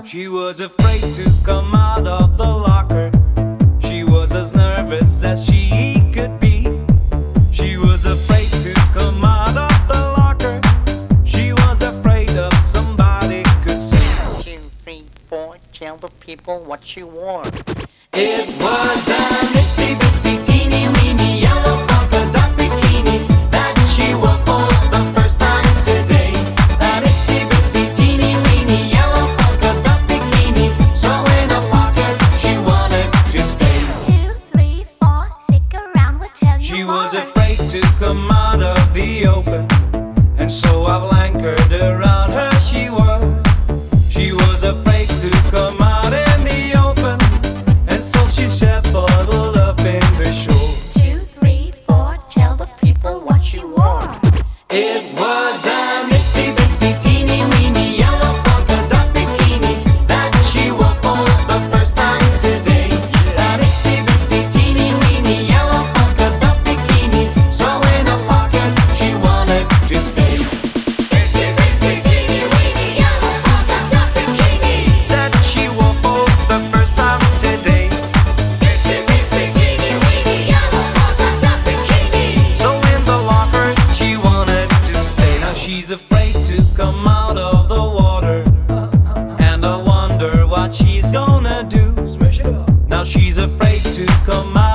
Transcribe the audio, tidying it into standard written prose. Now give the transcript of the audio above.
She was afraid to come out of the locker. She was as nervous as she could be. She was afraid to come out of the locker. She was afraid of somebody could see. 2, 3, 4, tell the people what she wore. It was an itsy bitsy teeny weeny yellow polka dot bikini that she wore for the first time today. That itsy bitsy teeny weeny yellow polka dot bikini, so in a pocket she wanted to stay. 2, 3, 4, stick around, we'll tell you She more. was afraid to come out of the open, and so I've anchored around her. She was afraid to come out in the open, and so she sat bottled up in the shore. 2, 3, 4, tell the people what she wore. It was an itsy bitsy teeny weeny yellow polka dot bikini that she wore for the first time today. That itsy bitsy teeny weeny yellow polka dot bikini, so in her pocket she wanted to stay. Itsy bitsy teeny weeny yellow polka dot bikini that she wore for the first time today. Itsy bitsy teeny weeny yellow polka dot bikini, so in the locker she wanted to stay. Now she's afraid to come out of the water, and I wonder what she's gonna do. Now she's afraid to come out